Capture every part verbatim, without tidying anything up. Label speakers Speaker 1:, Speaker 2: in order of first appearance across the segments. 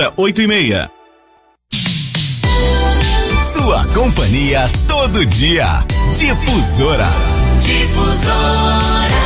Speaker 1: oito e meia.
Speaker 2: Sua companhia todo dia. Difusora.
Speaker 3: Difusora.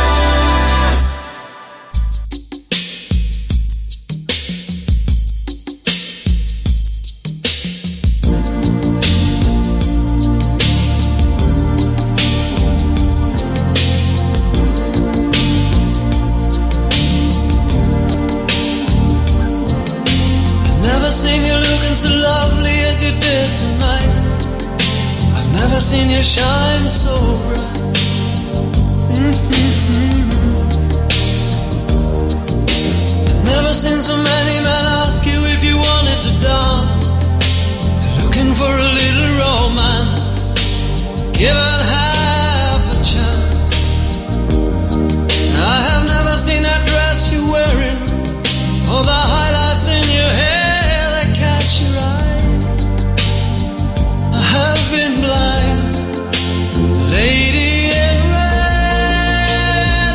Speaker 4: So lovely as you did tonight. I've never seen you shine so bright. Mm-hmm. I've never seen so many men ask you if you wanted to dance. They're looking for a little romance, given half a chance. I have never seen that dress you're wearing, or the highlights in your hair. I've been blind, lady in red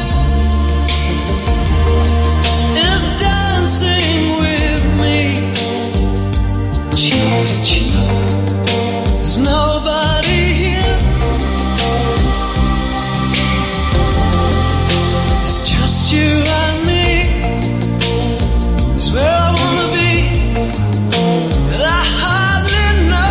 Speaker 4: is dancing with me, cheek to cheek. There's nobody here. It's just you and me. It's where I wanna be, but I hardly know.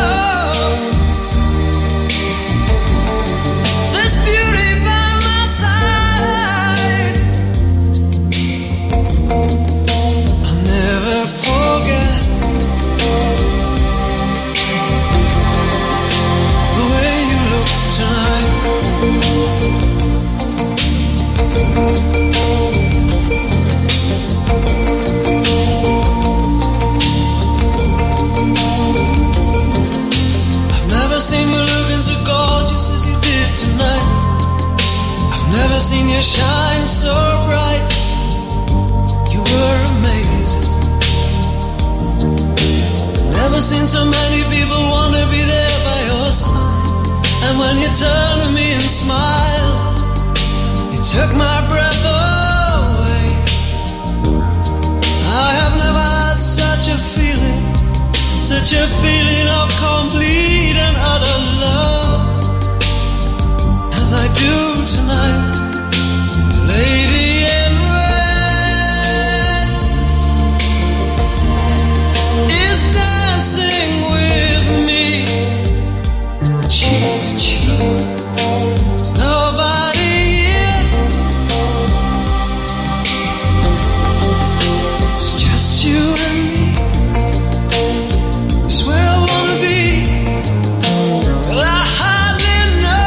Speaker 4: Never seen you shine so bright. You were amazing. Never seen so many people want to be there by your side. And when you turn to me and smile, you took my breath away. I have never had such a feeling, such a feeling of complete and utter love as I do tonight. Lady in red is dancing with me, cheek to cheek. There's nobody here. It's just you and me. It's where I wanna be. Well, I hardly know.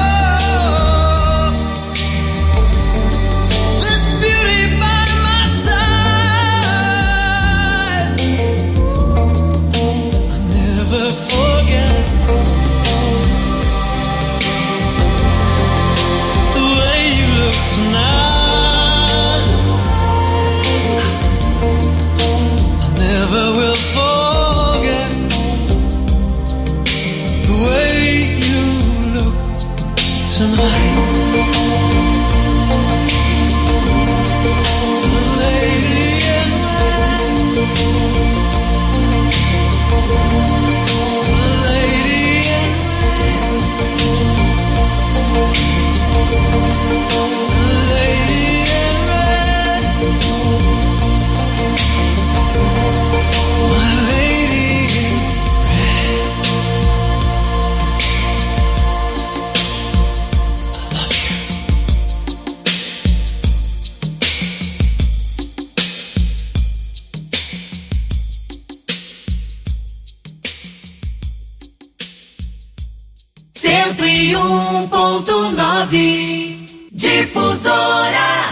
Speaker 3: cento e um ponto nove Difusora.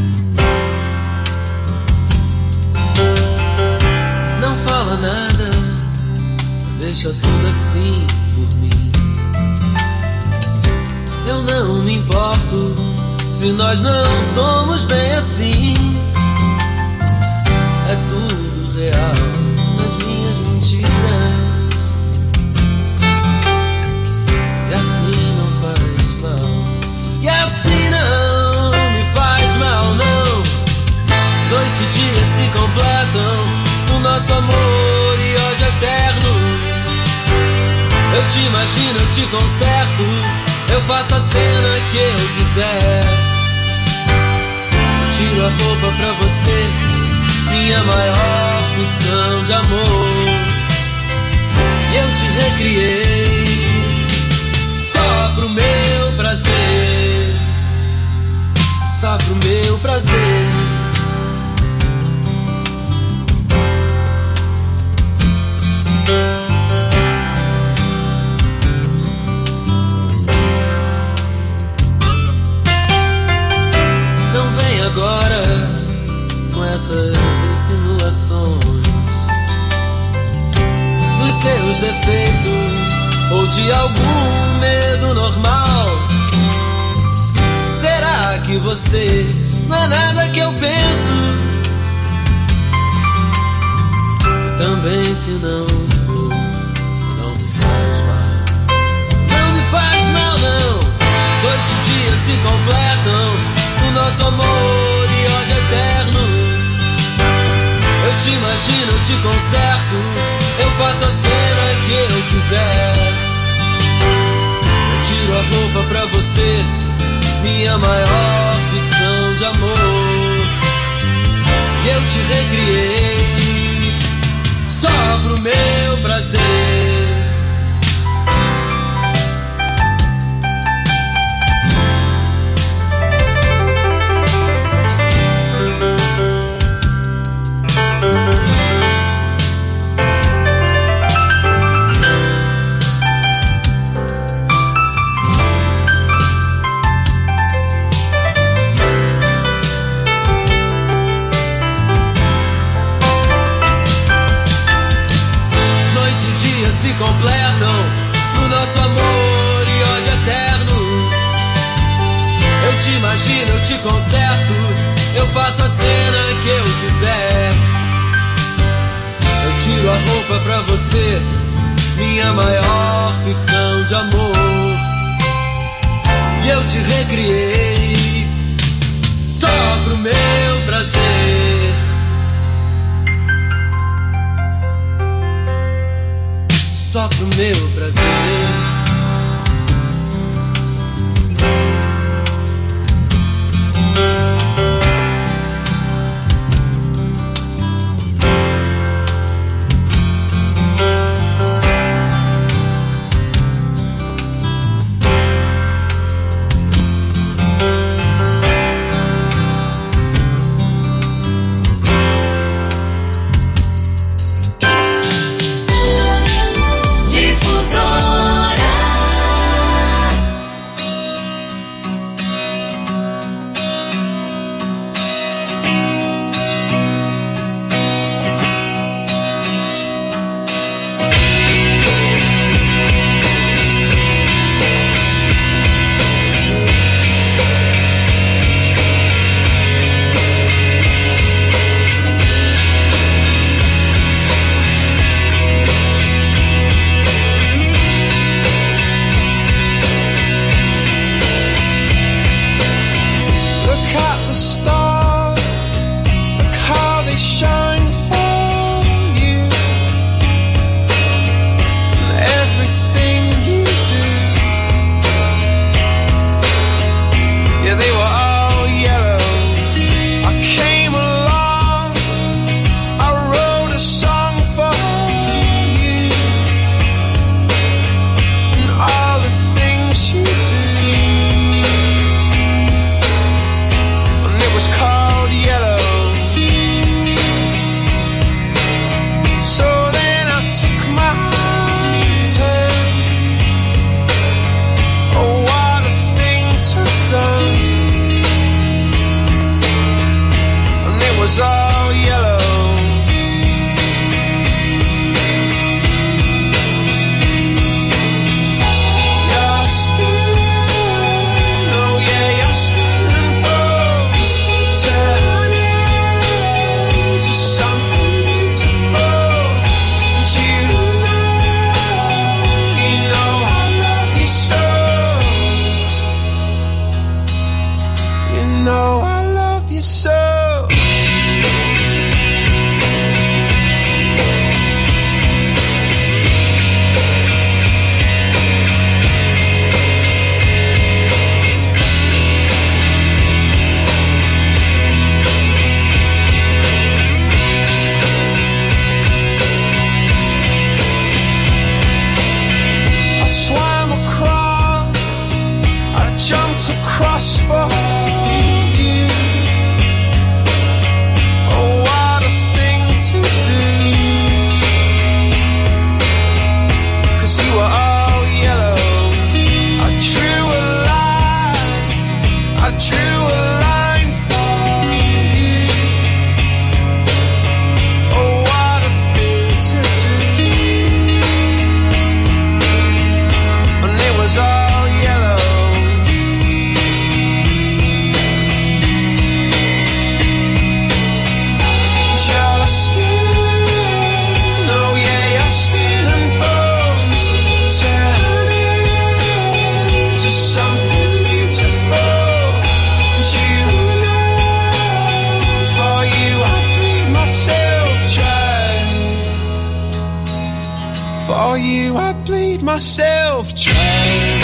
Speaker 4: Não fala nada, Eu não me importo se nós não somos bem assim. É tudo real nas minhas mentiras. E assim não faz mal. E assim não me faz mal, não. Noite e dia se completam no nosso amor e ódio eterno. Eu te imagino, eu te conserto, eu faço a cena que eu quiser. Eu tiro a roupa pra você, minha maior ficção de amor. E eu te recriei só pro meu prazer, só pro meu prazer. Não vem agora com essas insinuações dos seus defeitos ou de algum medo normal. Será que você não é nada que eu penso? E também se não for, não me faz mal. Não me faz mal, não. Noite e dia se completam o nosso amor e ódio eterno. Eu te imagino, eu te conserto, eu faço a cena que eu quiser. Eu tiro a roupa pra você, minha maior ficção de amor. E eu te recriei só pro meu prazer. Se completam no nosso amor e ódio eterno. Eu te imagino, eu te conserto, eu faço a cena que eu quiser. Eu tiro a roupa pra você, minha maior ficção de amor. E eu te recriei só pro meu prazer, só pro meu prazer.
Speaker 3: Difusora.
Speaker 4: cross for you. Oh, what a thing to do. 'Cause you were all yellow. I drew a line, I drew a line for you. Oh, what a thing to do. And it was all yellow. Your skin, oh yeah, your skin and bones turn into something beautiful. You know, for you I bleed myself dry. For you I bleed myself dry.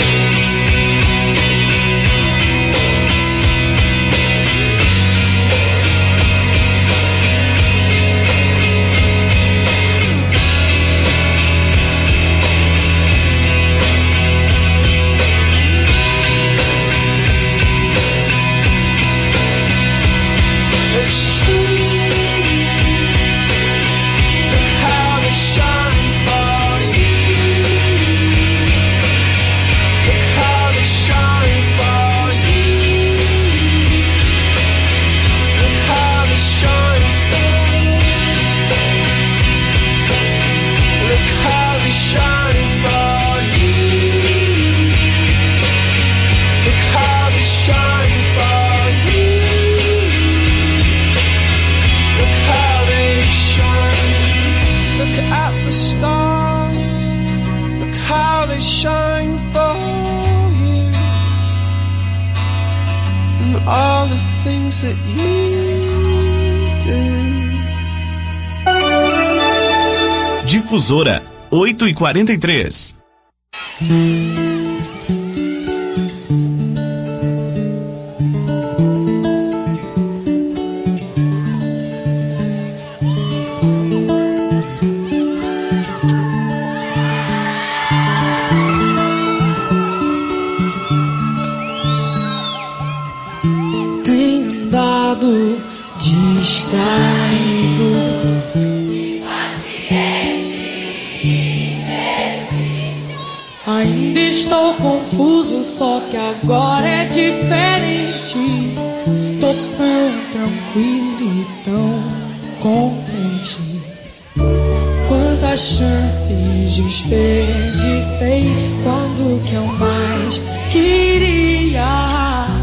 Speaker 4: It's true. Look how they shine for you. Look how they shine for you. Look how they shine for you. Look how they shine for you. Look how they shine for you. Look how they shine. Look at the stars. Look how they shine for you. And all the things that you do.
Speaker 2: Difusora oito e quarenta e três.
Speaker 1: Tem andado distraído, ainda estou confuso, só que agora é diferente. Tô tão tranquilo e tão contente. Quantas chances desperdicei quando que eu mais queria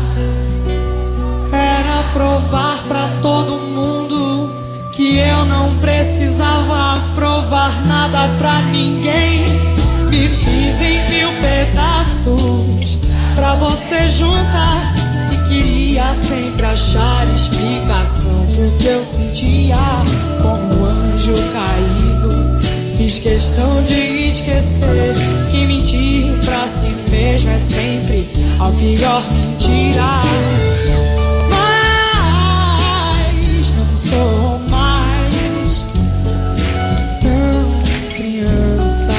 Speaker 1: era provar pra todo mundo que eu não precisava provar nada pra ninguém. Me fiz em mil pedaços pra você juntar e queria sempre achar explicação pro que eu sentia como um anjo caído. Fiz questão de esquecer que mentir pra si mesmo é sempre a pior mentira. Mas não sou mais tão criança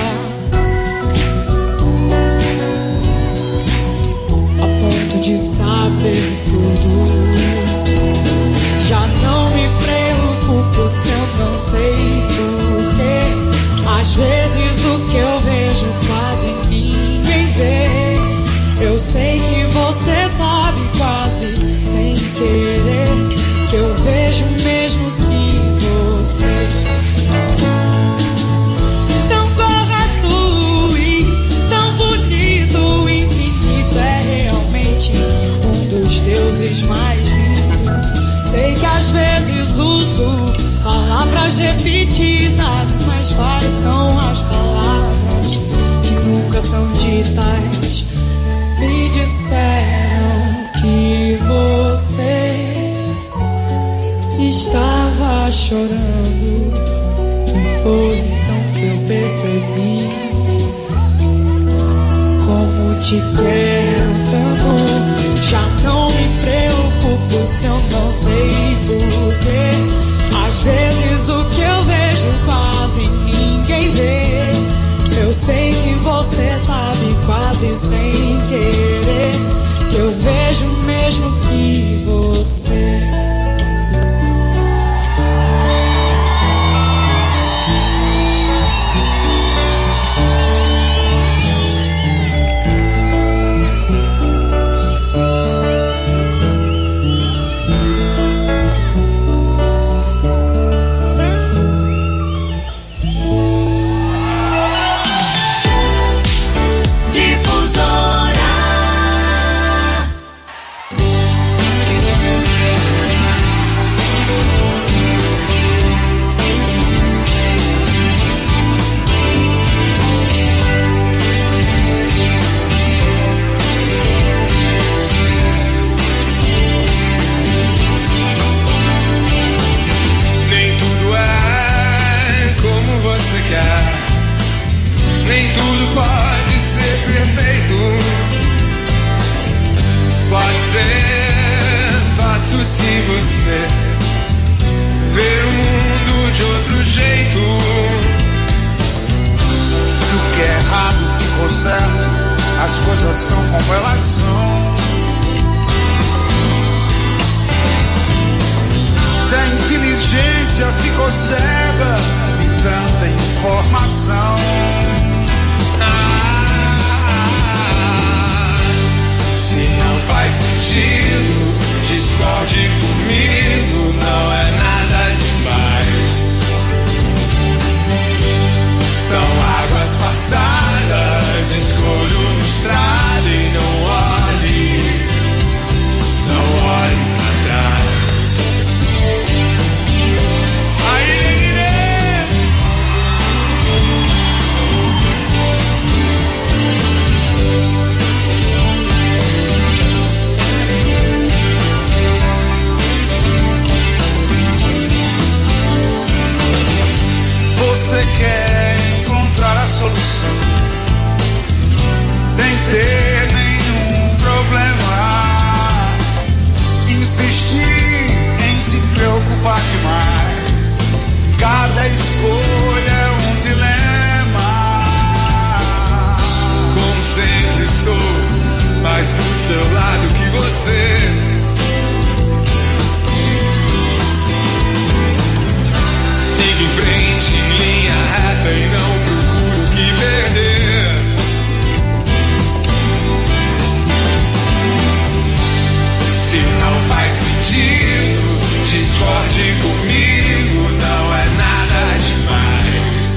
Speaker 1: a ponto de saber tudo. Já não me preocupo se eu não sei porquê. Às vezes o que eu vejo quase ninguém vê. Eu sei que você sabe quase sem querer que eu vejo mesmo que você. Tão correto e tão bonito, infinito é realmente um dos deuses mais lindos. Sei que às vezes uso palavras repetidas, mas quais são as palavras que nunca são ditas? Me disseram que você estava chorando e foi então que eu percebi como te quero tanto. Já não me preocupo se eu não sei porquê. Às vezes o que eu vejo quase ninguém vê. Eu sei que você sabe quase sem querer que eu vejo
Speaker 5: você ver o mundo de outro jeito.
Speaker 6: Se o que é errado ficou certo, as coisas são como elas são. Se a inteligência ficou cega de tanta informação.
Speaker 5: Ah, se não faz sentido, discorde comigo, não é nada demais. São águas passadas, escolho no estrado e não olhe, não olhe pra trás.
Speaker 6: Você quer encontrar a solução sem ter nenhum problema. Insistir em se preocupar demais. Cada escolha é um dilema.
Speaker 5: Como sempre estou mais do seu lado que você. Siga em frente, em linha reta e não procuro o que perder. Se não faz sentido, discorde comigo, não é nada demais.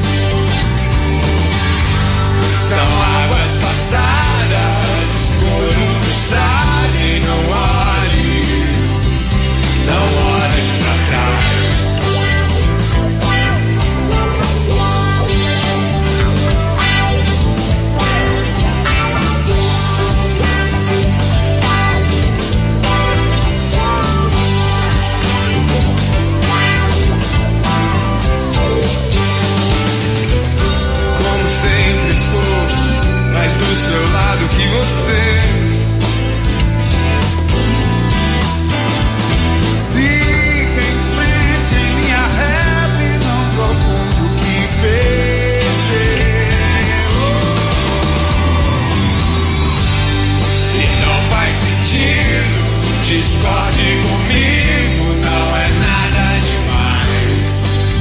Speaker 5: São águas passadas, escolho no estrado e não olhe, não olhe pra trás. Mais do seu lado que você.
Speaker 6: Siga em frente em linha reta e não procure o que perder.
Speaker 5: Se não faz sentido, discorde comigo, não é nada demais.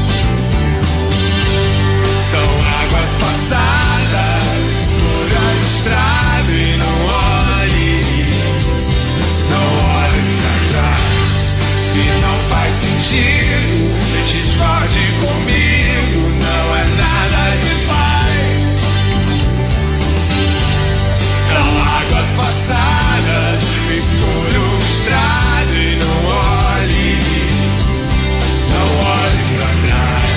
Speaker 5: São águas passadas, escolha no estrado e não olhe, não olhe pra trás. Se não faz sentido, discorde comigo, não é nada demais. São águas passadas, escolha no estrado e não olhe, não olhe pra trás.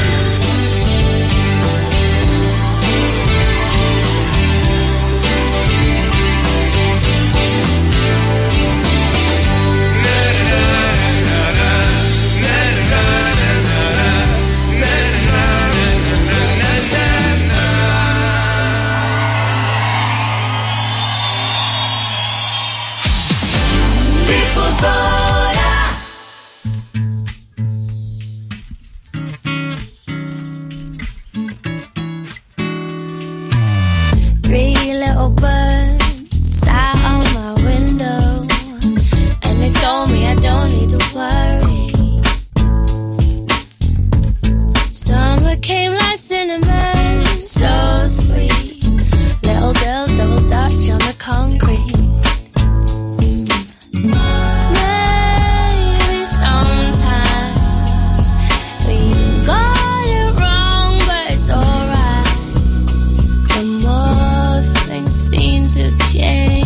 Speaker 7: Three little birds sat on my window, and they told me I don't need to worry. Summer came like cinnamon, so sweet. Little girls double dutch on the concrete. Maybe sometimes we got it wrong, but it's alright. The more things seem to change,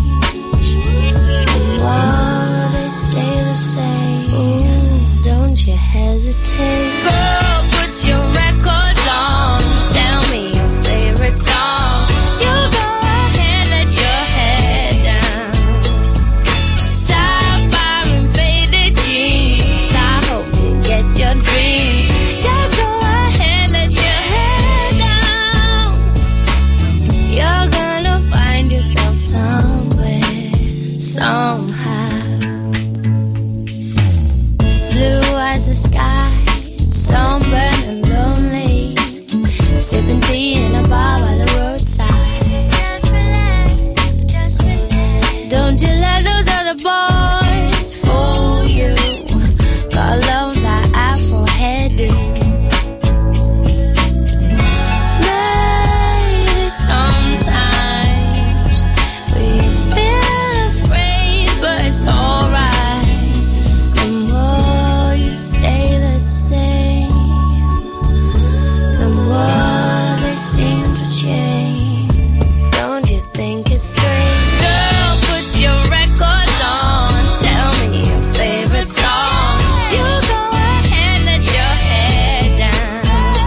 Speaker 7: the more they stay the same. Ooh, don't you hesitate. Girl, put your records on. Tell me your favorite song. You go ahead, let your head down. Sapphire and faded jeans, I hope you get your dreams. Just go ahead, let your head down. You're gonna find yourself somewhere, somehow. as the sky, sunburned and lonely, sipping tea in a bar by the roadside. Just relax, just relax. Don't you let those other boys fool you. Got love that Afro headed. Maybe sometimes we feel afraid, but it's alright. The more you stay the same, the more they seem to change. Don't you think it's strange? Girl, put your records on. Tell me your favorite song. You go ahead, let your hair down.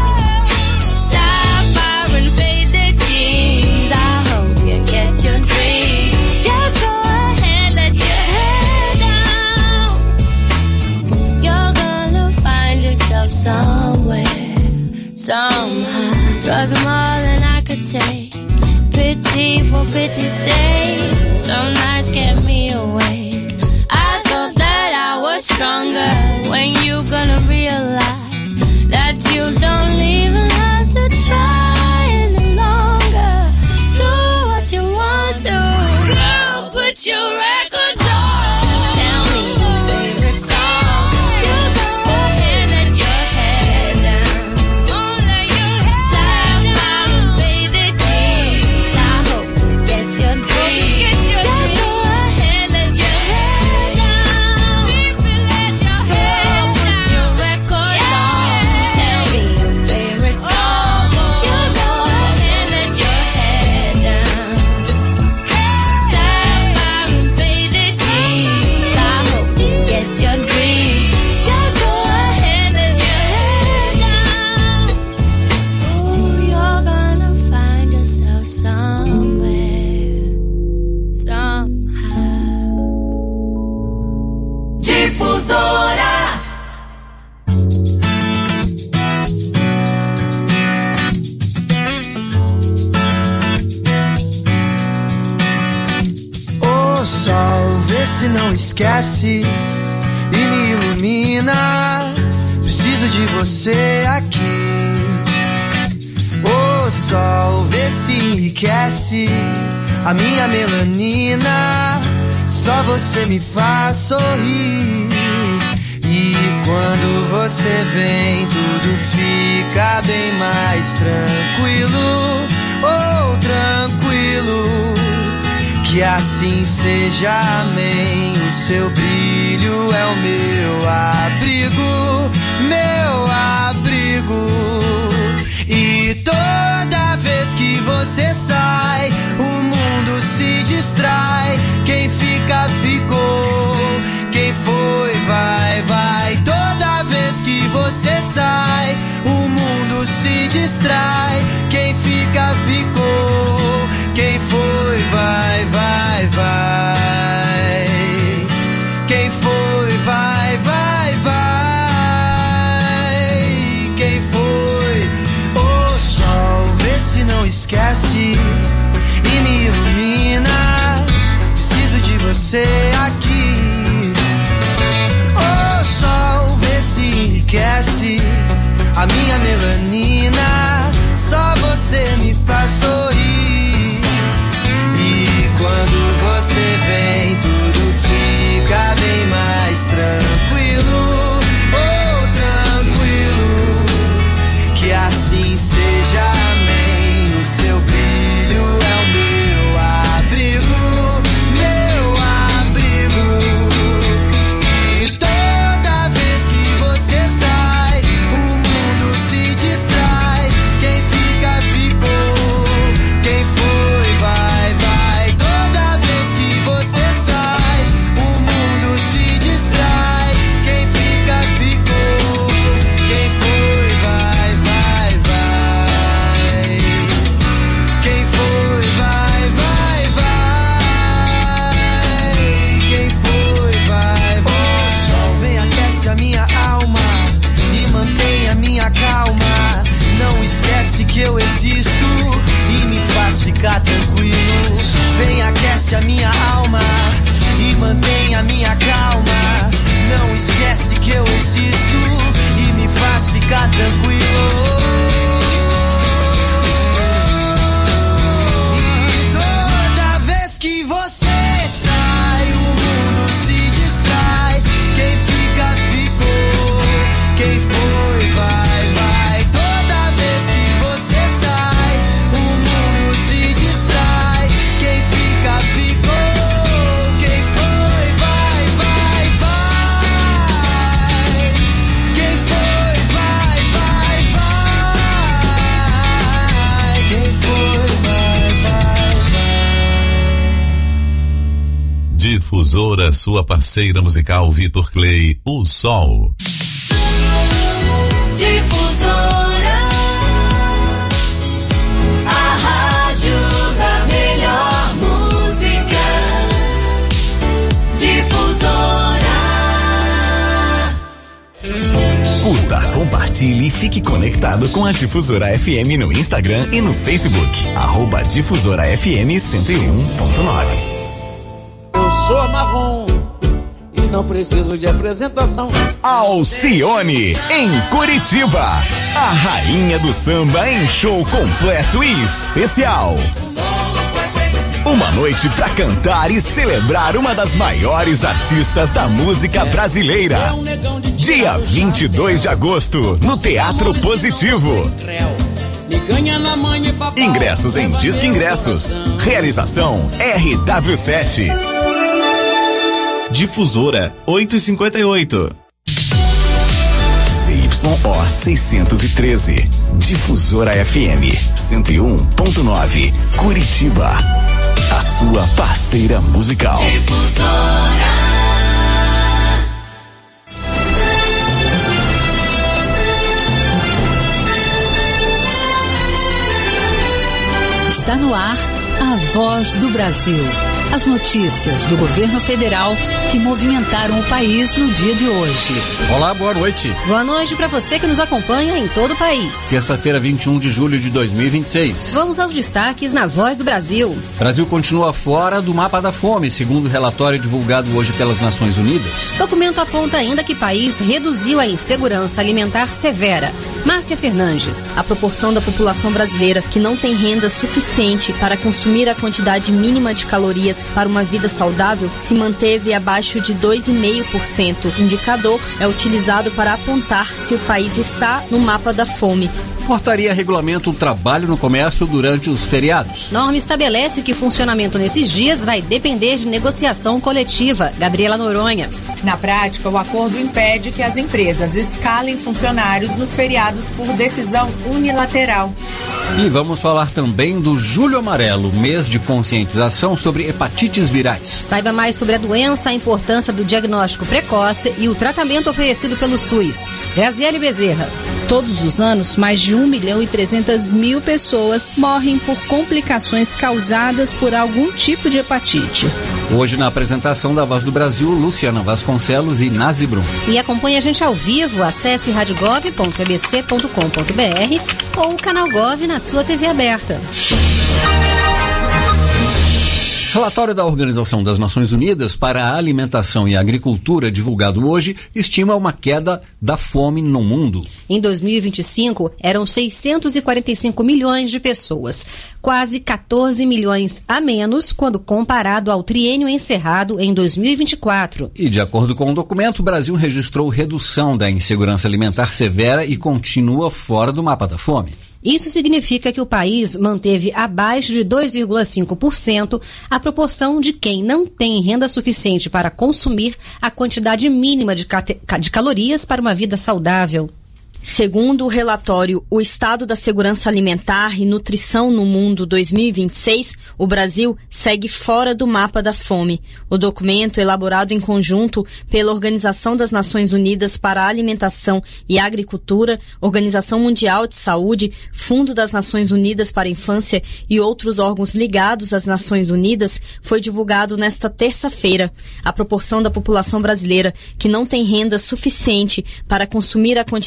Speaker 7: Sapphire and faded jeans. I hope you get your dreams. Just go ahead, let your hair down. You're gonna find yourself somewhere, somehow. Drugs are more than I could take. Pity for pity's sake. Some nights kept me awake. I thought that I was stronger. When you gonna realize that you don't even have to try any longer? Do what you want to. Girl, put your records on. Tell me your favorite song. You go ahead, let your hair down. Oh, let your hair Sapphire and faded jeans. I hope you get your dreams. Just go ahead, let your hair down. Girl, put your records on. Tell me your favorite song. You go ahead, let your hair down. Sapphire and faded jeans. I hope you get your dreams. Just go ahead, let your hair down. Ooh, you're gonna find yourself somewhere, somehow.
Speaker 3: Difusora.
Speaker 4: Ô sol, vê se não esquece e me ilumina. Preciso de você aqui. Ô sol, vê se enriquece a minha melanina. Só você me faz sorrir. E quando você vem, tudo fica bem mais tranquilo. Oh, tranquilo. Que assim seja, amém. O seu brilho é o meu abrigo, meu abrigo. E toda vez que você sai, o mundo se distrai. Quem fica, ficou. Quem foi, vai, vai. Toda vez que você sai, o mundo se distrai. Quem fica, ficou. Quem foi, vai, vai, vai. Quem foi, vai, vai, vai. Quem foi? Ô sol, vê se não esquece e me ilumina. Preciso de você aqui. Ô sol, vê se enriquece a minha melanina. Só você me faz sorrir. E quando você vem, tudo fica bem mais tranquilo. Oh, tranquilo. Que assim seja, amém. O seu brilho é o meu abrigo, meu abrigo. E toda vez que você sai, o mundo se distrai. Quem fica, ficou. Quem foi, vai, vai. Toda vez que você sai, o mundo se distrai. Quem fica, ficou. Quem foi, vai, vai, vai. Quem foi, vai, vai, vai. Quem foi, vai, vai. Ô sol, vem, aquece a minha alma e mantém a minha calma. Não esquece que eu existo e me faz ficar tranquilo. Vem, aquece a minha alma e mantém a minha calma. Não esquece que eu existo e me faz ficar tranquilo. E toda vez que você sai, o mundo se distrai. Quem fica, ficou. Quem foi, vai, vai. Toda vez que você sai, o mundo se distrai. Quem fica, ficou. Quem foi, vai, vai, vai. Quem foi, vai, vai, vai. Quem foi, vai, vai, vai.
Speaker 2: Difusora, sua parceira musical Vitor Clay, O Sol.
Speaker 3: Difusora, a rádio da melhor música. Difusora.
Speaker 2: Curta, compartilhe e fique conectado com a Difusora F M no Instagram e no Facebook. Arroba Difusora F M cento e um ponto nove.
Speaker 1: Eu sou a Marrom e não preciso de apresentação.
Speaker 2: Alcione, em Curitiba. A rainha do samba em show completo e especial. Uma noite pra cantar e celebrar uma das maiores artistas da música brasileira. Dia vinte e dois de agosto, no Teatro Positivo. Ingressos em Disque Ingressos. Realização R W sete. Difusora oitocentos e cinquenta e oito. C Y O seiscentos e treze. Difusora F M cento e um ponto nove. Curitiba. A sua parceira musical.
Speaker 3: Difusora.
Speaker 8: Está no ar a Voz do Brasil. As notícias do governo federal que movimentaram o país no dia de hoje.
Speaker 9: Olá, boa noite.
Speaker 8: Boa noite para você que nos acompanha em todo o país.
Speaker 9: Terça-feira, vinte e um de julho de dois mil e vinte e seis.
Speaker 8: Vamos aos destaques na Voz do Brasil.
Speaker 9: Brasil continua fora do mapa da fome, segundo o relatório divulgado hoje pelas Nações Unidas.
Speaker 8: Documento aponta ainda que país reduziu a insegurança alimentar severa. Márcia Fernandes.
Speaker 10: A proporção da população brasileira que não tem renda suficiente para consumir a quantidade mínima de calorias para uma vida saudável se manteve abaixo de dois vírgula cinco por cento. O indicador é utilizado para apontar se o país está no mapa da fome.
Speaker 9: Portaria regulamenta o trabalho no comércio durante os feriados.
Speaker 8: Norma estabelece que o funcionamento nesses dias vai depender de negociação coletiva. Gabriela Noronha.
Speaker 11: Na prática, o acordo impede que as empresas escalem funcionários nos feriados por decisão unilateral.
Speaker 9: E vamos falar também do Julho Amarelo, mês de conscientização sobre hepatites virais.
Speaker 8: Saiba mais sobre a doença, a importância do diagnóstico precoce e o tratamento oferecido pelo SUS. Graziele Bezerra.
Speaker 12: Todos os anos, mais de um milhão e trezentas mil pessoas morrem por complicações causadas por algum tipo de hepatite.
Speaker 9: Hoje, na apresentação da Voz do Brasil, Luciana Vasconcelos e Nazi Brum.
Speaker 8: E acompanhe a gente ao vivo, acesse rádio gov ponto e b c ponto com ponto b r ou o canal Gov na sua T V aberta.
Speaker 9: Relatório da Organização das Nações Unidas para a Alimentação e Agricultura, divulgado hoje, estima uma queda da fome no mundo.
Speaker 8: Em dois mil e vinte e cinco, eram seiscentos e quarenta e cinco milhões de pessoas, quase quatorze milhões a menos quando comparado ao triênio encerrado em dois mil e vinte e quatro.
Speaker 9: E, de acordo com o documento, o Brasil registrou redução da insegurança alimentar severa e continua fora do mapa da fome.
Speaker 8: Isso significa que o país manteve abaixo de dois vírgula cinco por cento a proporção de quem não tem renda suficiente para consumir a quantidade mínima de, de calorias para uma vida saudável.
Speaker 10: Segundo o relatório O Estado da Segurança Alimentar e Nutrição no Mundo dois mil e vinte e seis, o Brasil segue fora do mapa da fome. O documento, elaborado em conjunto pela Organização das Nações Unidas para a Alimentação e Agricultura, Organização Mundial de Saúde, Fundo das Nações Unidas para a Infância e outros órgãos ligados às Nações Unidas, foi divulgado nesta terça-feira. A proporção da população brasileira que não tem renda suficiente para consumir a quantidade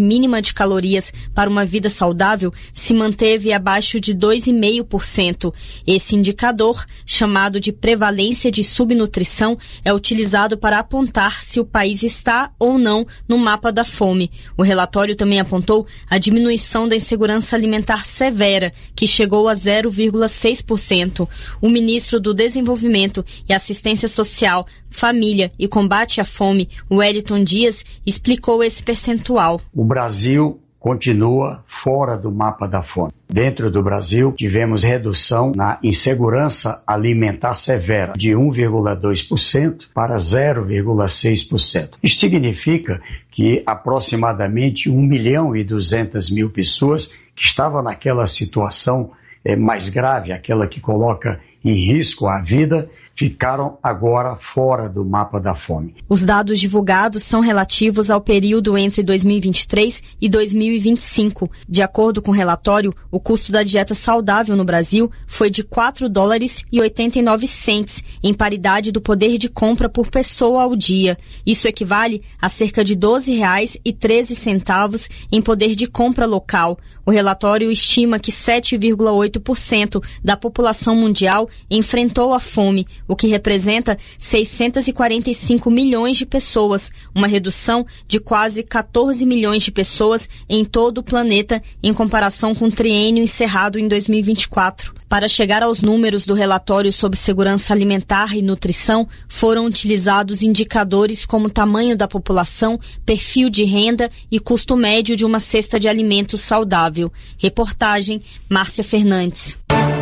Speaker 10: mínima de calorias para uma vida saudável se manteve abaixo de dois vírgula cinco por cento. Esse indicador, chamado de prevalência de subnutrição, é utilizado para apontar se o país está ou não no mapa da fome. O relatório também apontou a diminuição da insegurança alimentar severa, que chegou a zero vírgula seis por cento. O ministro do Desenvolvimento e Assistência Social, Família e Combate à Fome, Wellington Dias, explicou esse percentual.
Speaker 13: O Brasil continua fora do mapa da fome. Dentro do Brasil, tivemos redução na insegurança alimentar severa de um vírgula dois por cento para zero vírgula seis por cento. Isso significa que aproximadamente um milhão e duzentas mil pessoas que estavam naquela situação é, mais grave, aquela que coloca em risco a vida, ficaram agora fora do mapa da fome.
Speaker 10: Os dados divulgados são relativos ao período entre dois mil e vinte e três e dois mil e vinte e cinco. De acordo com o relatório, o custo da dieta saudável no Brasil foi de quatro dólares e oitenta e nove centavos, em paridade do poder de compra por pessoa ao dia. Isso equivale a cerca de doze reais e treze centavos em poder de compra local. O relatório estima que sete vírgula oito por cento da população mundial enfrentou a fome, o que representa seiscentos e quarenta e cinco milhões de pessoas, uma redução de quase quatorze milhões de pessoas em todo o planeta em comparação com o triênio encerrado em dois mil e vinte e quatro. Para chegar aos números do relatório sobre segurança alimentar e nutrição, foram utilizados indicadores como tamanho da população, perfil de renda e custo médio de uma cesta de alimentos saudável. Reportagem, Márcia Fernandes.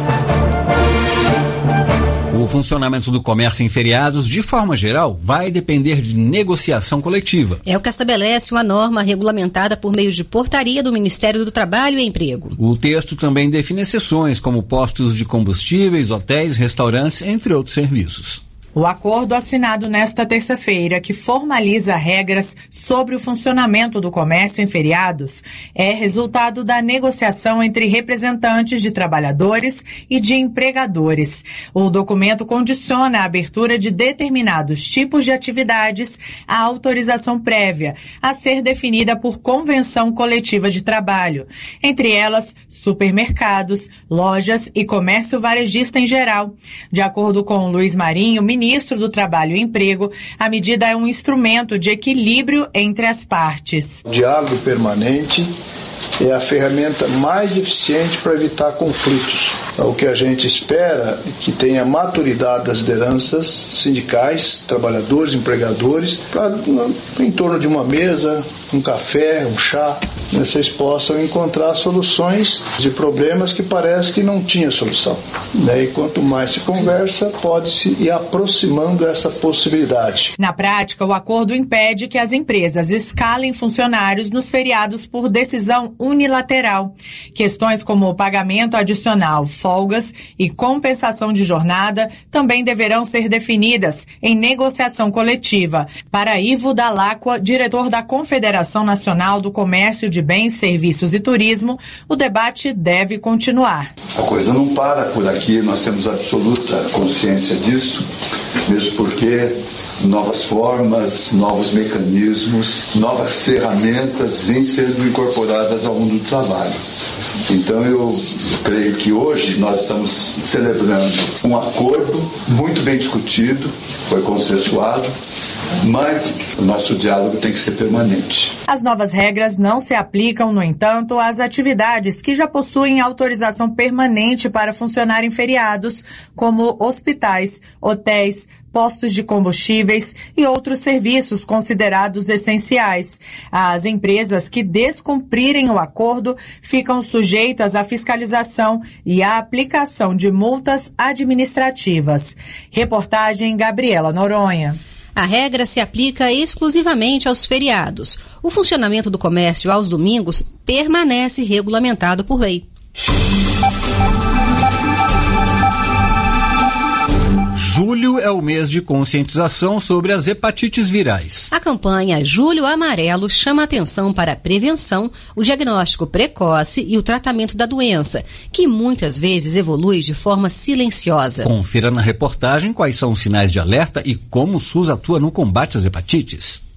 Speaker 9: O funcionamento do comércio em feriados, de forma geral, vai depender de negociação coletiva.
Speaker 8: É o que estabelece uma norma regulamentada por meio de portaria do Ministério do Trabalho e Emprego.
Speaker 9: O texto também define exceções, como postos de combustíveis, hotéis, restaurantes, entre outros serviços.
Speaker 11: O acordo assinado nesta terça-feira, que formaliza regras sobre o funcionamento do comércio em feriados, é resultado da negociação entre representantes de trabalhadores e de empregadores. O documento condiciona a abertura de determinados tipos de atividades à autorização prévia, a ser definida por convenção coletiva de trabalho. Entre elas, supermercados, lojas e comércio varejista em geral. De acordo com Luiz Marinho, ministro Ministro do Trabalho e Emprego, a medida é um instrumento de equilíbrio entre as partes.
Speaker 14: O diálogo permanente é a ferramenta mais eficiente para evitar conflitos. O que a gente espera é que tenha maturidade das lideranças sindicais, trabalhadores, empregadores, para em torno de uma mesa, um café, um chá, vocês possam encontrar soluções de problemas que parece que não tinha solução. E quanto mais se conversa, pode-se ir aproximando essa possibilidade.
Speaker 11: Na prática, o acordo impede que as empresas escalem funcionários nos feriados por decisão unilateral. Questões como o pagamento adicional, folgas e compensação de jornada também deverão ser definidas em negociação coletiva. Para Ivo Dalacqua, diretor da Confederação Nacional do Comércio de Bens, Serviços e Turismo, o debate deve continuar.
Speaker 15: A coisa não para por aqui, nós temos absoluta consciência disso, mesmo porque novas formas, novos mecanismos, novas ferramentas vêm sendo incorporadas ao mundo do trabalho. Então eu creio que hoje nós estamos celebrando um acordo muito bem discutido, foi consensuado, mas o nosso diálogo tem que ser permanente.
Speaker 11: As novas regras não se aplicam, no entanto, às atividades que já possuem autorização permanente para funcionar em feriados, como hospitais, hotéis, postos de combustíveis e outros serviços considerados essenciais. As empresas que descumprirem o acordo ficam sujeitas à fiscalização e à aplicação de multas administrativas. Reportagem Gabriela Noronha.
Speaker 8: A regra se aplica exclusivamente aos feriados. O funcionamento do comércio aos domingos permanece regulamentado por lei.
Speaker 9: Julho é o mês de conscientização sobre as hepatites virais.
Speaker 8: A campanha Julho Amarelo chama atenção para a prevenção, o diagnóstico precoce e o tratamento da doença, que muitas vezes evolui de forma silenciosa.
Speaker 9: Confira na reportagem quais são os sinais de alerta e como o SUS atua no combate às hepatites.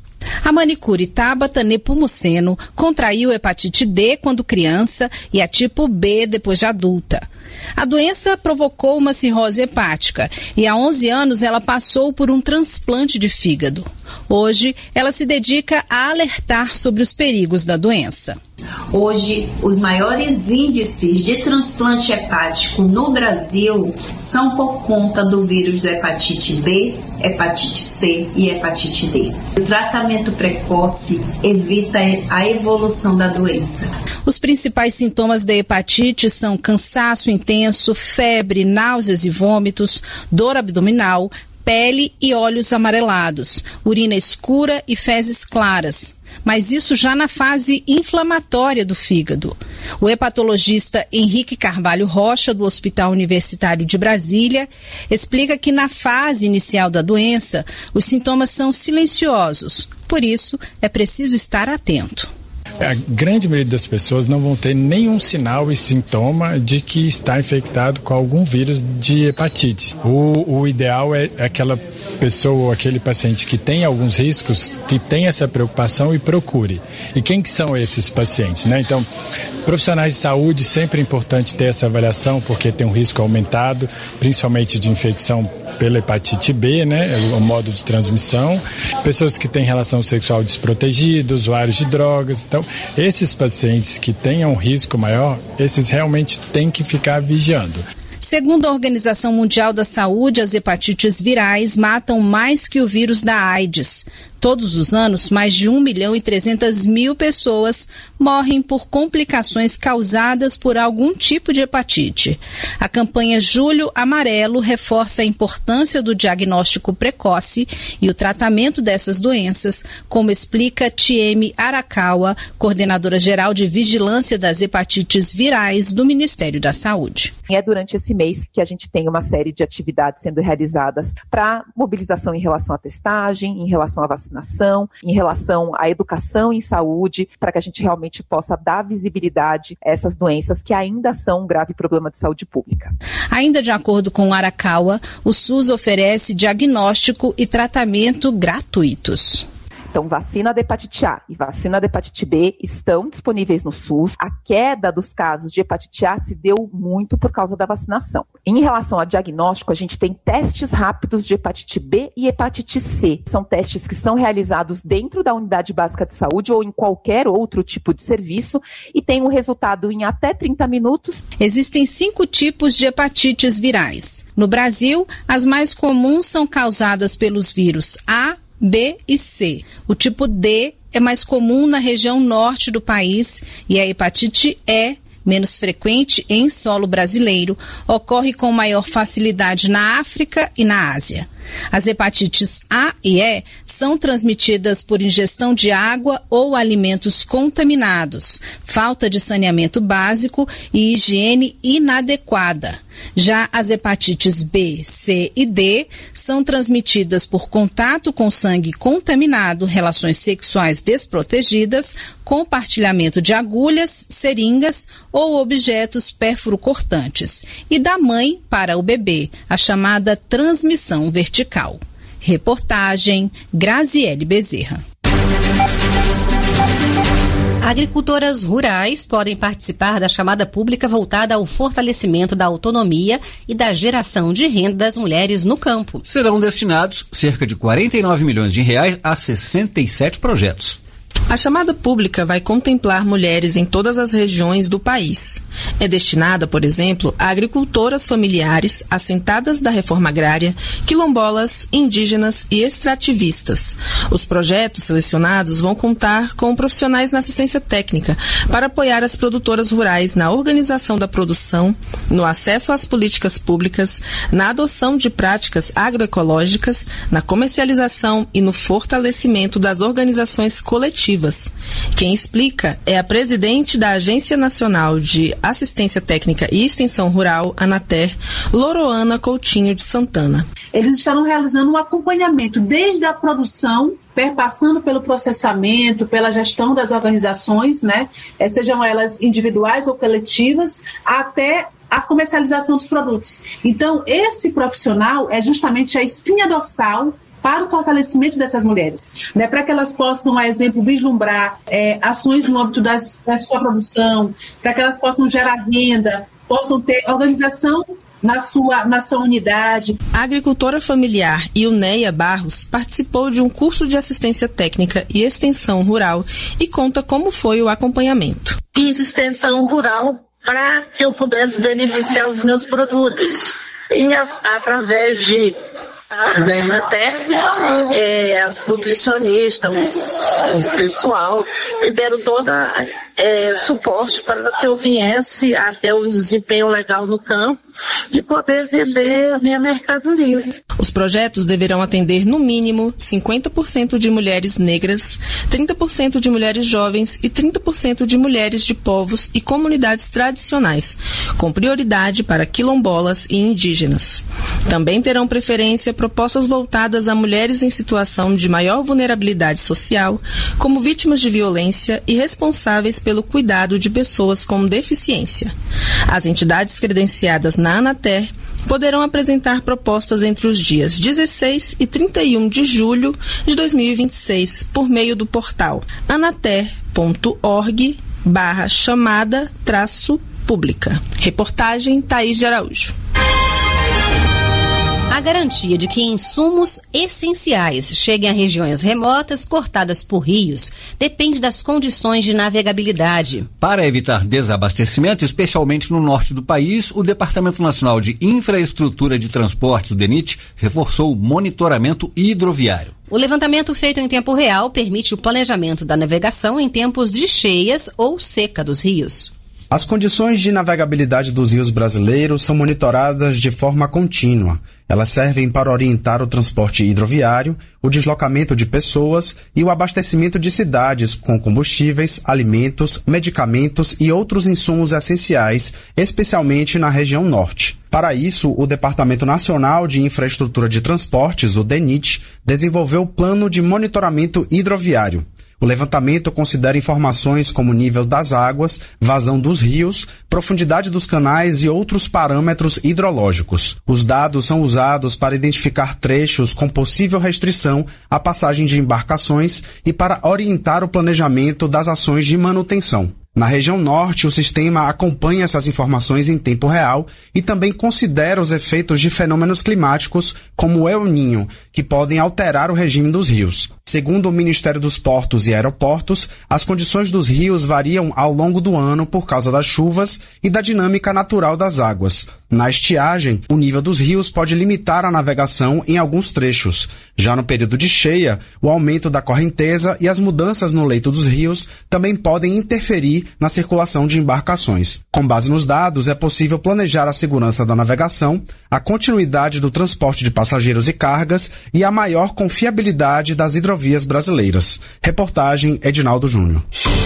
Speaker 12: A manicure Tabata Nepomuceno contraiu hepatite D quando criança e a tipo B depois de adulta. A doença provocou uma cirrose hepática e há onze anos ela passou por um transplante de fígado. Hoje, ela se dedica a alertar sobre os perigos da doença.
Speaker 16: Hoje, os maiores índices de transplante hepático no Brasil são por conta do vírus da hepatite B, hepatite C e hepatite D. O tratamento precoce evita a evolução da doença.
Speaker 12: Os principais sintomas da hepatite são cansaço intenso, febre, náuseas e vômitos, dor abdominal, pele e olhos amarelados, urina escura e fezes claras. Mas isso já na fase inflamatória do fígado. O hepatologista Henrique Carvalho Rocha, do Hospital Universitário de Brasília, explica que na fase inicial da doença, os sintomas são silenciosos. Por isso, é preciso estar atento.
Speaker 17: A grande maioria das pessoas não vão ter nenhum sinal e sintoma de que está infectado com algum vírus de hepatite. O, o ideal é aquela pessoa ou aquele paciente que tem alguns riscos, que tem essa preocupação e procure. E quem que são esses pacientes, né? Então, profissionais de saúde, sempre é importante ter essa avaliação, porque tem um risco aumentado, principalmente de infecção pela hepatite B, né? O modo de transmissão. Pessoas que têm relação sexual desprotegida, usuários de drogas. Então, esses pacientes que tenham um risco maior, esses realmente têm que ficar vigiando.
Speaker 12: Segundo a Organização Mundial da Saúde, as hepatites virais matam mais que o vírus da AIDS. Todos os anos, mais de um milhão e trezentas mil pessoas morrem por complicações causadas por algum tipo de hepatite. A campanha Julho Amarelo reforça a importância do diagnóstico precoce e o tratamento dessas doenças, como explica Tieme Arakawa, coordenadora geral de vigilância das hepatites virais do Ministério da Saúde.
Speaker 18: É durante esse mês que a gente tem uma série de atividades sendo realizadas para mobilização em relação à testagem, em relação à vacinação, em relação à educação em saúde, para que a gente realmente possa dar visibilidade a essas doenças que ainda são um grave problema de saúde pública.
Speaker 12: Ainda de acordo com Arakawa, o SUS oferece diagnóstico e tratamento gratuitos.
Speaker 18: Então, vacina da hepatite A e vacina da hepatite B estão disponíveis no SUS. A queda dos casos de hepatite A se deu muito por causa da vacinação. Em relação a diagnóstico, a gente tem testes rápidos de hepatite B e hepatite C. São testes que são realizados dentro da unidade básica de saúde ou em qualquer outro tipo de serviço e tem um resultado em até trinta minutos.
Speaker 12: Existem cinco tipos de hepatites virais. No Brasil, as mais comuns são causadas pelos vírus A, B e C. O tipo D é mais comum na região norte do país e a hepatite E, menos frequente em solo brasileiro, ocorre com maior facilidade na África e na Ásia. As hepatites A e E são transmitidas por ingestão de água ou alimentos contaminados, falta de saneamento básico e higiene inadequada. Já as hepatites B, C e D são transmitidas por contato com sangue contaminado, relações sexuais desprotegidas, compartilhamento de agulhas, seringas ou objetos pérfuro-cortantes, e da mãe para o bebê, a chamada transmissão vertical. Reportagem Graziele Bezerra.
Speaker 8: Agricultoras rurais podem participar da chamada pública voltada ao fortalecimento da autonomia e da geração de renda das mulheres no campo.
Speaker 9: Serão destinados cerca de quarenta e nove milhões de reais a sessenta e sete projetos.
Speaker 19: A chamada pública vai contemplar mulheres em todas as regiões do país. É destinada, por exemplo, a agricultoras familiares, assentadas da reforma agrária, quilombolas, indígenas e extrativistas. Os projetos selecionados vão contar com profissionais na assistência técnica para apoiar as produtoras rurais na organização da produção, no acesso às políticas públicas, na adoção de práticas agroecológicas, na comercialização e no fortalecimento das organizações coletivas. Quem explica é a presidente da Agência Nacional de Assistência Técnica e Extensão Rural, ANATER, Loroana Coutinho de Santana.
Speaker 20: Eles estarão realizando um acompanhamento desde a produção, perpassando pelo processamento, pela gestão das organizações, né, sejam elas individuais ou coletivas, até a comercialização dos produtos. Então, esse profissional é justamente a espinha dorsal para o fortalecimento dessas mulheres, né, para que elas possam, a exemplo, vislumbrar é, ações no âmbito das, da sua produção, para que elas possam gerar renda, possam ter organização na sua, na sua unidade.
Speaker 19: A agricultora familiar Ilneia Barros participou de um curso de assistência técnica e extensão rural e conta como foi o acompanhamento.
Speaker 21: Fiz extensão rural para que eu pudesse beneficiar os meus produtos. E a, através de até é, as nutricionistas, o pessoal, me deram todo é, suporte para que eu viesse a ter um desempenho legal no campo e poder vender a minha mercadoria.
Speaker 19: Os projetos deverão atender no mínimo cinquenta por cento de mulheres negras, trinta por cento de mulheres jovens e trinta por cento de mulheres de povos e comunidades tradicionais, com prioridade para quilombolas e indígenas. Também terão preferência propostas voltadas a mulheres em situação de maior vulnerabilidade social, como vítimas de violência e responsáveis pelo cuidado de pessoas com deficiência. As entidades credenciadas na Anater poderão apresentar propostas entre os dias dezesseis e trinta e um de julho de dois mil e vinte e seis por meio do portal anater ponto org barra chamada traço pública. Reportagem Thaís de Araújo.
Speaker 8: A garantia de que insumos essenciais cheguem a regiões remotas cortadas por rios depende das condições de navegabilidade.
Speaker 9: Para evitar desabastecimento, especialmente no norte do país, o Departamento Nacional de Infraestrutura de Transportes, o DENIT, reforçou o monitoramento hidroviário.
Speaker 8: O levantamento feito em tempo real permite o planejamento da navegação em tempos de cheias ou seca dos rios.
Speaker 22: As condições de navegabilidade dos rios brasileiros são monitoradas de forma contínua. Elas servem para orientar o transporte hidroviário, o deslocamento de pessoas e o abastecimento de cidades com combustíveis, alimentos, medicamentos e outros insumos essenciais, especialmente na região norte. Para isso, o Departamento Nacional de Infraestrutura de Transportes, o DENIT, desenvolveu o Plano de Monitoramento Hidroviário. O levantamento considera informações como nível das águas, vazão dos rios, profundidade dos canais e outros parâmetros hidrológicos. Os dados são usados para identificar trechos com possível restrição à passagem de embarcações e para orientar o planejamento das ações de manutenção. Na região norte, o sistema acompanha essas informações em tempo real e também considera os efeitos de fenômenos climáticos como o El Niño, que podem alterar o regime dos rios. Segundo o Ministério dos Portos e Aeroportos, as condições dos rios variam ao longo do ano por causa das chuvas e da dinâmica natural das águas. Na estiagem, o nível dos rios pode limitar a navegação em alguns trechos. Já no período de cheia, o aumento da correnteza e as mudanças no leito dos rios também podem interferir na circulação de embarcações. Com base nos dados, é possível planejar a segurança da navegação, a continuidade do transporte de passageiros e cargas e a maior confiabilidade das hidrovias brasileiras. Reportagem Edinaldo Júnior.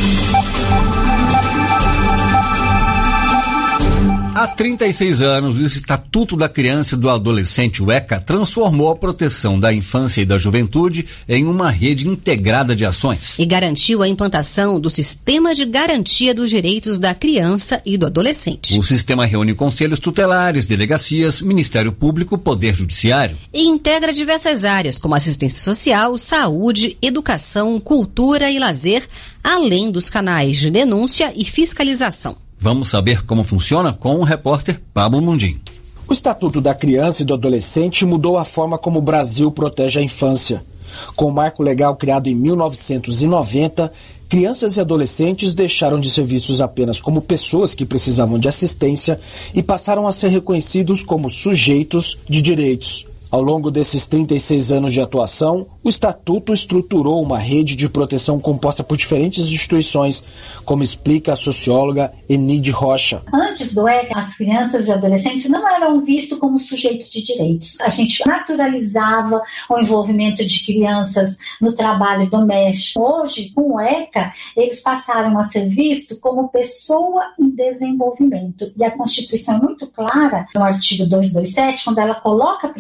Speaker 9: Há trinta e seis anos, o Estatuto da Criança e do Adolescente, o ECA, transformou a proteção da infância e da juventude em uma rede integrada de ações.
Speaker 8: E garantiu a implantação do Sistema de Garantia dos Direitos da Criança e do Adolescente.
Speaker 9: O sistema reúne conselhos tutelares, delegacias, Ministério Público, Poder Judiciário.
Speaker 8: E integra diversas áreas, como assistência social, saúde, educação, cultura e lazer, além dos canais de denúncia e fiscalização.
Speaker 9: Vamos saber como funciona com o repórter Pablo Mundim.
Speaker 23: O Estatuto da Criança e do Adolescente mudou a forma como o Brasil protege a infância. Com o marco legal criado em mil novecentos e noventa, crianças e adolescentes deixaram de ser vistos apenas como pessoas que precisavam de assistência e passaram a ser reconhecidos como sujeitos de direitos. Ao longo desses trinta e seis anos de atuação, o Estatuto estruturou uma rede de proteção composta por diferentes instituições, como explica a socióloga Enide Rocha.
Speaker 24: Antes do ECA, as crianças e adolescentes não eram vistos como sujeitos de direitos. A gente naturalizava o envolvimento de crianças no trabalho doméstico. Hoje, com o ECA, eles passaram a ser vistos como pessoa em desenvolvimento. E a Constituição é muito clara, no artigo duzentos e vinte e sete, quando ela coloca a prioridade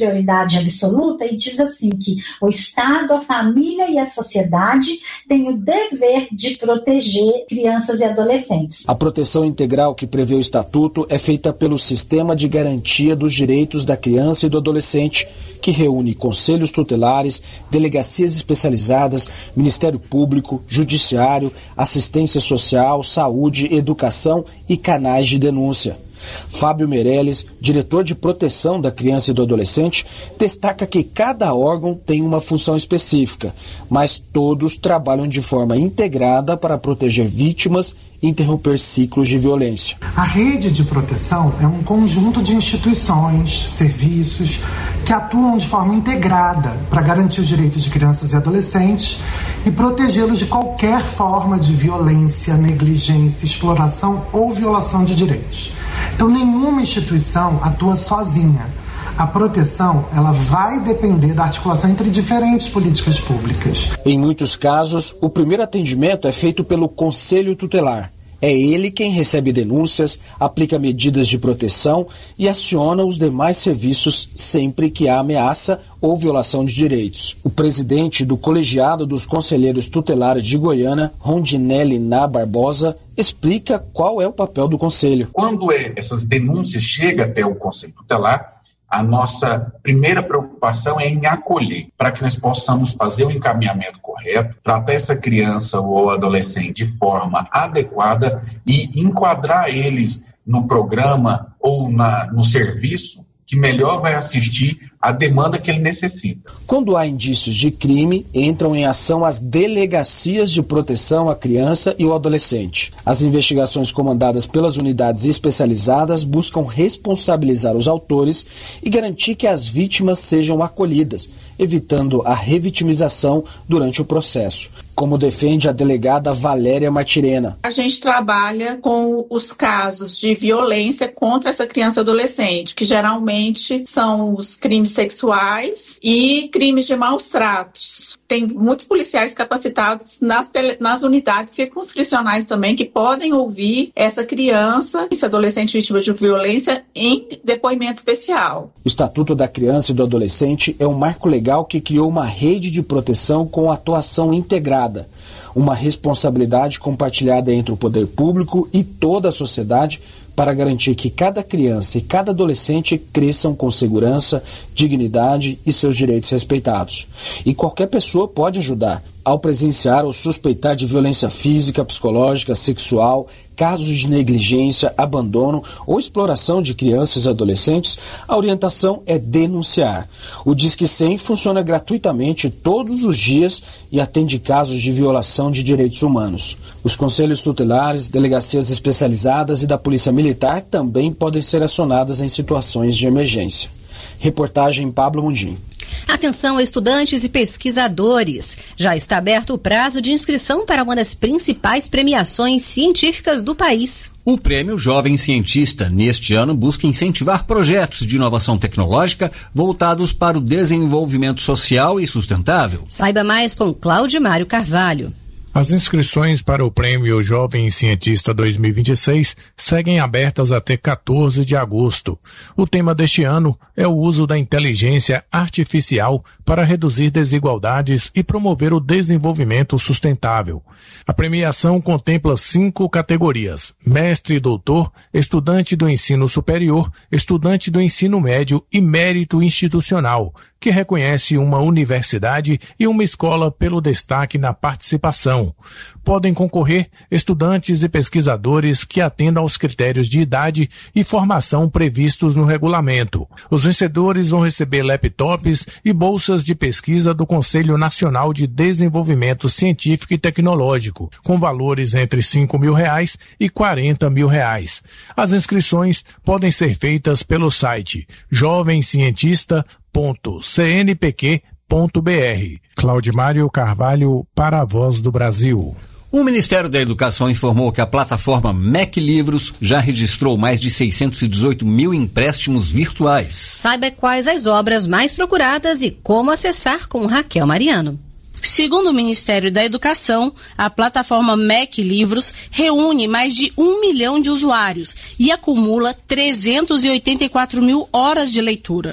Speaker 24: verdade absoluta e diz assim que o Estado, a família e a sociedade têm o dever de proteger crianças e adolescentes.
Speaker 23: A proteção integral que prevê o Estatuto é feita pelo Sistema de Garantia dos Direitos da Criança e do Adolescente, que reúne conselhos tutelares, delegacias especializadas, Ministério Público, Judiciário, assistência social, saúde, educação e canais de denúncia. Fábio Meirelles, diretor de proteção da criança e do adolescente, destaca que cada órgão tem uma função específica, mas todos trabalham de forma integrada para proteger vítimas e interromper ciclos de violência.
Speaker 4: A rede de proteção é um conjunto de instituições, serviços que atuam de forma integrada para garantir os direitos de crianças e adolescentes e protegê-los de qualquer forma de violência, negligência, exploração ou violação de direitos. Então, nenhuma instituição atua sozinha. A proteção, ela vai depender da articulação entre diferentes políticas públicas.
Speaker 23: Em muitos casos, o primeiro atendimento é feito pelo Conselho Tutelar. É ele quem recebe denúncias, aplica medidas de proteção e aciona os demais serviços sempre que há ameaça ou violação de direitos. O presidente do Colegiado dos Conselheiros Tutelares de Goiânia, Rondinelli Ná Barbosa, explica qual é o papel do Conselho.
Speaker 5: Quando é, essas denúncias chegam até o Conselho Tutelar, a nossa primeira preocupação é em acolher, para que nós possamos fazer o encaminhamento correto, tratar essa criança ou adolescente de forma adequada e enquadrar eles no programa ou na, no serviço que melhor vai assistir à demanda que ele necessita.
Speaker 23: Quando há indícios de crime, entram em ação as delegacias de proteção à criança e ao adolescente. As investigações comandadas pelas unidades especializadas buscam responsabilizar os autores e garantir que as vítimas sejam acolhidas, evitando a revitimização durante o processo, como defende a delegada Valéria Martirena.
Speaker 6: A gente trabalha com os casos de violência contra essa criança e adolescente, que geralmente são os crimes sexuais e crimes de maus tratos. Tem muitos policiais capacitados nas, tele, nas unidades circunscricionais também que podem ouvir essa criança, esse adolescente vítima de violência em depoimento especial.
Speaker 23: O Estatuto da Criança e do Adolescente é um marco legal que criou uma rede de proteção com atuação integrada, uma responsabilidade compartilhada entre o poder público e toda a sociedade para garantir que cada criança e cada adolescente cresçam com segurança, dignidade e seus direitos respeitados. E qualquer pessoa pode ajudar. Ao presenciar ou suspeitar de violência física, psicológica, sexual, casos de negligência, abandono ou exploração de crianças e adolescentes, a orientação é denunciar. O Disque cem funciona gratuitamente todos os dias e atende casos de violação de direitos humanos. Os conselhos tutelares, delegacias especializadas e da Polícia Militar também podem ser acionadas em situações de emergência. Reportagem Pablo Mundim.
Speaker 8: Atenção, estudantes e pesquisadores! Já está aberto o prazo de inscrição para uma das principais premiações científicas do país.
Speaker 9: O Prêmio Jovem Cientista, neste ano, busca incentivar projetos de inovação tecnológica voltados para o desenvolvimento social e sustentável.
Speaker 8: Saiba mais com Claudimário Carvalho.
Speaker 7: As inscrições para o Prêmio Jovem Cientista dois mil e vinte e seis seguem abertas até quatorze de agosto. O tema deste ano é o uso da inteligência artificial para reduzir desigualdades e promover o desenvolvimento sustentável. A premiação contempla cinco categorias: mestre e doutor, estudante do ensino superior, estudante do ensino médio e mérito institucional, que reconhece uma universidade e uma escola pelo destaque na participação. Podem concorrer estudantes e pesquisadores que atendam aos critérios de idade e formação previstos no regulamento. Os vencedores vão receber laptops e bolsas de pesquisa do Conselho Nacional de Desenvolvimento Científico e Tecnológico, com valores entre cinco mil reais e quarenta mil reais. As inscrições podem ser feitas pelo site jovem cientista ponto c n p q ponto b r. Claudimário Carvalho para a Voz do Brasil.
Speaker 9: O Ministério da Educação informou que a plataforma M E C Livros já registrou mais de seiscentos e dezoito mil empréstimos virtuais.
Speaker 8: Saiba quais as obras mais procuradas e como acessar com Raquel Mariano.
Speaker 25: Segundo o Ministério da Educação, a plataforma M E C Livros reúne mais de um milhão de usuários e acumula trezentos e oitenta e quatro mil horas de leitura.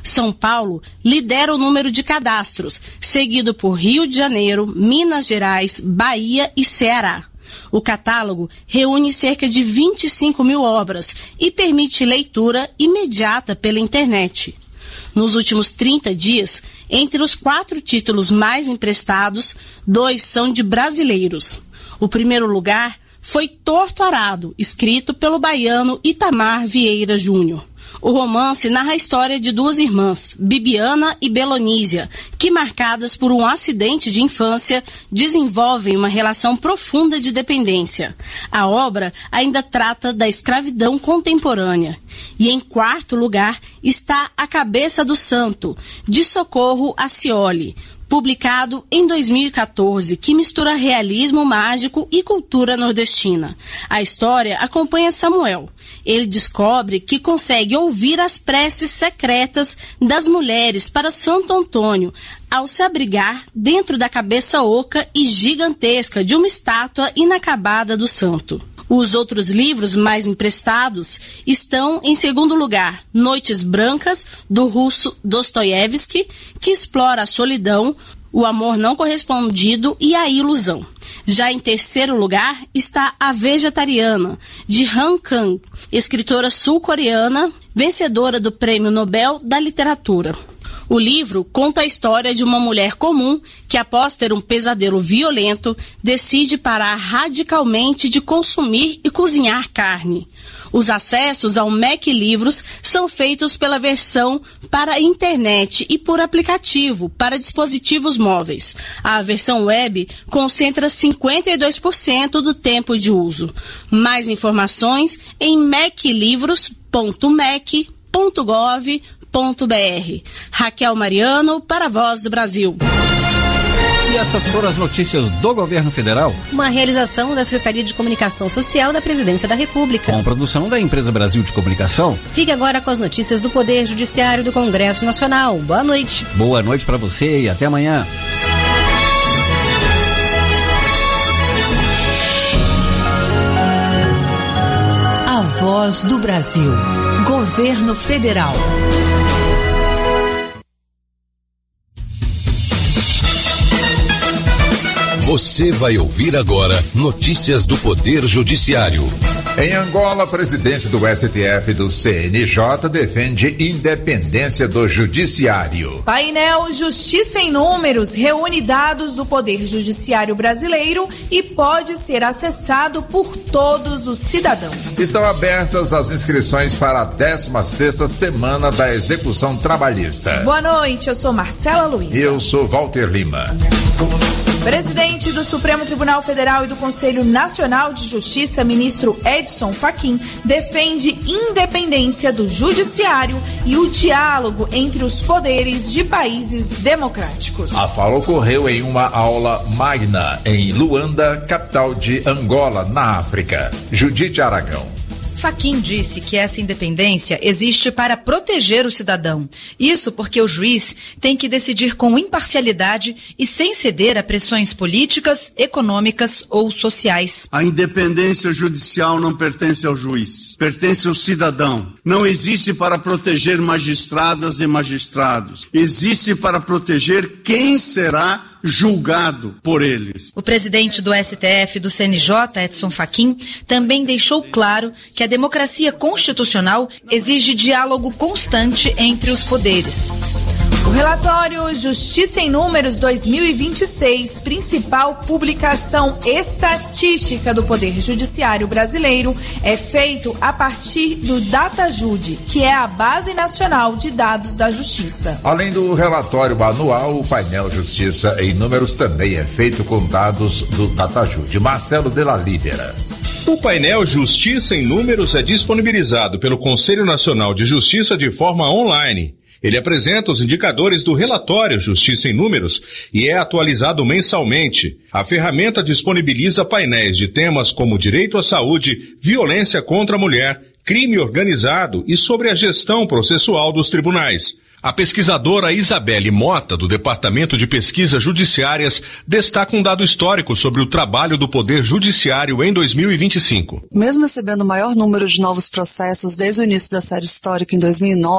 Speaker 25: São Paulo lidera o número de cadastros, seguido por Rio de Janeiro, Minas Gerais, Bahia e Ceará. O catálogo reúne cerca de vinte e cinco mil obras e permite leitura imediata pela internet. Nos últimos trinta dias, entre os quatro títulos mais emprestados, dois são de brasileiros. O primeiro lugar foi Torto Arado, escrito pelo baiano Itamar Vieira Júnior. O romance narra a história de duas irmãs, Bibiana e Belonísia, que, marcadas por um acidente de infância, desenvolvem uma relação profunda de dependência. A obra ainda trata da escravidão contemporânea. E em quarto lugar está A Cabeça do Santo, de Socorro Acioli, publicado em dois mil e quatorze, que mistura realismo mágico e cultura nordestina. A história acompanha Samuel. Ele descobre que consegue ouvir as preces secretas das mulheres para Santo Antônio, ao se abrigar dentro da cabeça oca e gigantesca de uma estátua inacabada do santo. Os outros livros mais emprestados estão, em segundo lugar, Noites Brancas, do russo Dostoiévski, que explora a solidão, o amor não correspondido e a ilusão. Já em terceiro lugar está A Vegetariana, de Han Kang, escritora sul-coreana, vencedora do Prêmio Nobel da Literatura. O livro conta a história de uma mulher comum que, após ter um pesadelo violento, decide parar radicalmente de consumir e cozinhar carne. Os acessos ao Mac Livros são feitos pela versão para a internet e por aplicativo para dispositivos móveis. A versão web concentra cinquenta e dois por cento do tempo de uso. Mais informações em mac livros ponto mac ponto gov ponto br. Raquel Mariano, para a Voz do Brasil.
Speaker 9: E essas foram as notícias do governo federal.
Speaker 8: Uma realização da Secretaria de Comunicação Social da Presidência da República.
Speaker 9: Com produção da Empresa Brasil de Comunicação.
Speaker 8: Fique agora com as notícias do Poder Judiciário do Congresso Nacional. Boa noite.
Speaker 9: Boa noite para você e até amanhã.
Speaker 1: A Voz do Brasil. Governo Federal.
Speaker 2: Você vai ouvir agora notícias do Poder Judiciário.
Speaker 3: Em Angola, presidente do S T F e do C N J defende independência do judiciário.
Speaker 10: Painel Justiça em Números reúne dados do Poder Judiciário brasileiro e pode ser acessado por todos os cidadãos.
Speaker 3: Estão abertas as inscrições para a décima sexta semana da execução trabalhista.
Speaker 10: Boa noite, eu sou Marcela Luiz.
Speaker 3: Eu sou Walter Lima.
Speaker 10: Presidente do Supremo Tribunal Federal e do Conselho Nacional de Justiça, ministro Edson Fachin, defende independência do judiciário e o diálogo entre os poderes de países democráticos.
Speaker 3: A fala ocorreu em uma aula magna em Luanda, capital de Angola, na África. Judite Aragão.
Speaker 13: Fachin disse que essa independência existe para proteger o cidadão. Isso porque o juiz tem que decidir com imparcialidade e sem ceder a pressões políticas, econômicas ou sociais.
Speaker 26: A independência judicial não pertence ao juiz, pertence ao cidadão. Não existe para proteger magistradas e magistrados. Existe para proteger quem será julgado por eles.
Speaker 13: O presidente do S T F e do C N J, Edson Fachin, também deixou claro que a democracia constitucional exige diálogo constante entre os poderes.
Speaker 10: O relatório Justiça em Números dois mil e vinte e seis, principal publicação estatística do Poder Judiciário brasileiro, é feito a partir do DataJude, que é a Base Nacional de Dados da Justiça.
Speaker 3: Além do relatório anual, o painel Justiça em Números também é feito com dados do DataJude. Marcelo de la Libera.
Speaker 27: O painel Justiça em Números é disponibilizado pelo Conselho Nacional de Justiça de forma online. Ele apresenta os indicadores do relatório Justiça em Números e é atualizado mensalmente. A ferramenta disponibiliza painéis de temas como direito à saúde, violência contra a mulher, crime organizado e sobre a gestão processual dos tribunais. A pesquisadora Isabelle Mota, do Departamento de Pesquisas Judiciárias, destaca um dado histórico sobre o trabalho do Poder Judiciário em dois mil e vinte e cinco.
Speaker 28: Mesmo recebendo o maior número de novos processos desde o início da série histórica em dois mil e nove,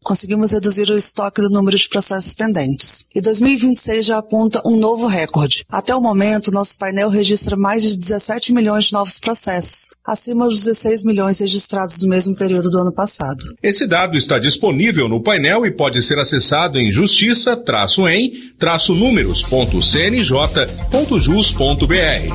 Speaker 11: conseguimos reduzir o estoque do número de processos pendentes. E dois mil e vinte e seis já aponta um novo recorde. Até o momento, nosso painel registra mais de dezessete milhões de novos processos, acima dos dezesseis milhões registrados no mesmo período do ano passado.
Speaker 27: Esse dado está disponível no painel e pode ser acessado em justiça traço em traço números ponto c n j ponto jus ponto b r.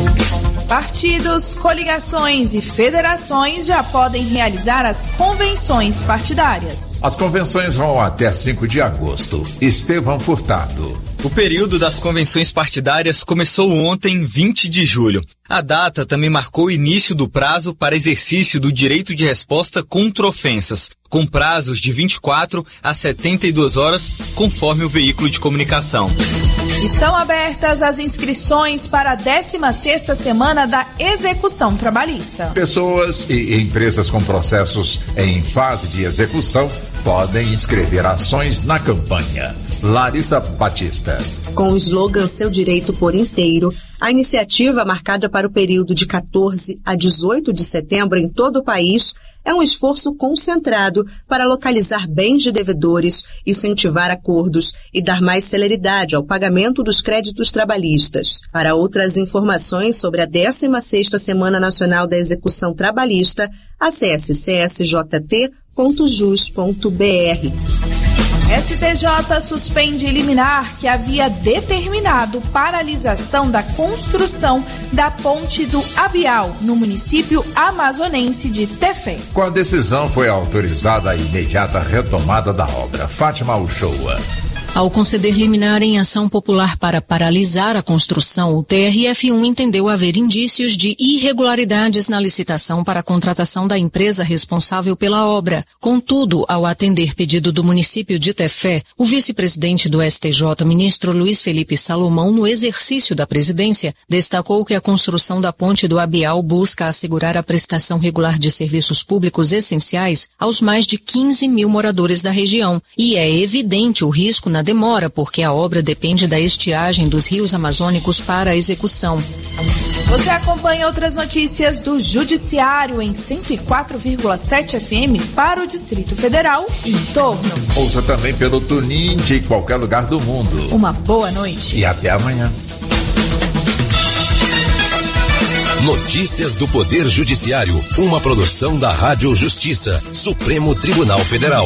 Speaker 10: Partidos, coligações e federações já podem realizar as convenções partidárias.
Speaker 3: As convenções vão até cinco de agosto. Estevão Furtado.
Speaker 12: O período das convenções partidárias começou ontem, vinte de julho. A data também marcou o início do prazo para exercício do direito de resposta contra ofensas, com prazos de vinte e quatro a setenta e duas horas, conforme o veículo de comunicação.
Speaker 10: Estão abertas as inscrições para a décima sexta semana da execução trabalhista.
Speaker 3: Pessoas e empresas com processos em fase de execução podem inscrever ações na campanha. Larissa Batista.
Speaker 14: Com o slogan Seu Direito por Inteiro, a iniciativa, marcada para o período de quatorze a dezoito de setembro em todo o país, é um esforço concentrado para localizar bens de devedores, incentivar acordos e dar mais celeridade ao pagamento dos créditos trabalhistas. Para outras informações sobre a décima sexta Semana Nacional da Execução Trabalhista, acesse c s j t ponto jus ponto b r.
Speaker 10: S T J suspende liminar que havia determinado paralisação da construção da ponte do Abial, no município amazonense de Tefé.
Speaker 3: Com a decisão foi autorizada a imediata retomada da obra. Fátima Uchoa.
Speaker 15: Ao conceder liminar em ação popular para paralisar a construção, o T R F um entendeu haver indícios de irregularidades na licitação para a contratação da empresa responsável pela obra. Contudo, ao atender pedido do município de Tefé, o vice-presidente do S T J, ministro Luiz Felipe Salomão, no exercício da presidência, destacou que a construção da ponte do Abial busca assegurar a prestação regular de serviços públicos essenciais aos mais de quinze mil moradores da região. E é evidente o risco na demora, porque a obra depende da estiagem dos rios amazônicos para a execução.
Speaker 10: Você acompanha outras notícias do Judiciário em cento e quatro vírgula sete F M para o Distrito Federal e em torno.
Speaker 3: Ouça também pelo TuneIn de qualquer lugar do mundo.
Speaker 10: Uma boa noite.
Speaker 3: E até amanhã.
Speaker 2: Notícias do Poder Judiciário, uma produção da Rádio Justiça, Supremo Tribunal Federal.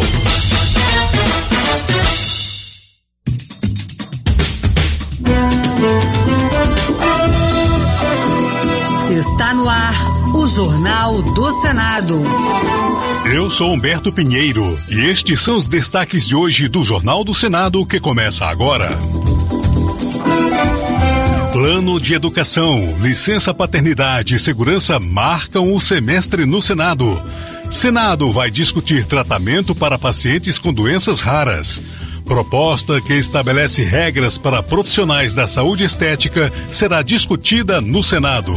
Speaker 1: Está no ar o Jornal do Senado.
Speaker 16: Eu sou Humberto Pinheiro e estes são os destaques de hoje do Jornal do Senado que começa agora. Plano de Educação, Licença Paternidade e Segurança marcam o semestre no Senado. Senado vai discutir tratamento para pacientes com doenças raras. Proposta que estabelece regras para profissionais da saúde estética será discutida no Senado.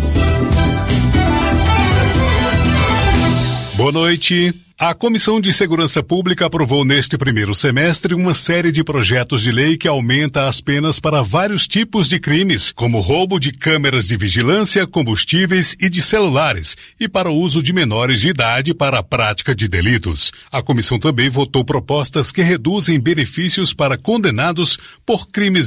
Speaker 16: Boa noite. A Comissão de Segurança Pública aprovou neste primeiro semestre uma série de projetos de lei que aumenta as penas para vários tipos de crimes, como roubo de câmeras de vigilância, combustíveis e de celulares, e para o uso de menores de idade para a prática de delitos. A comissão também votou propostas que reduzem benefícios para condenados por crimes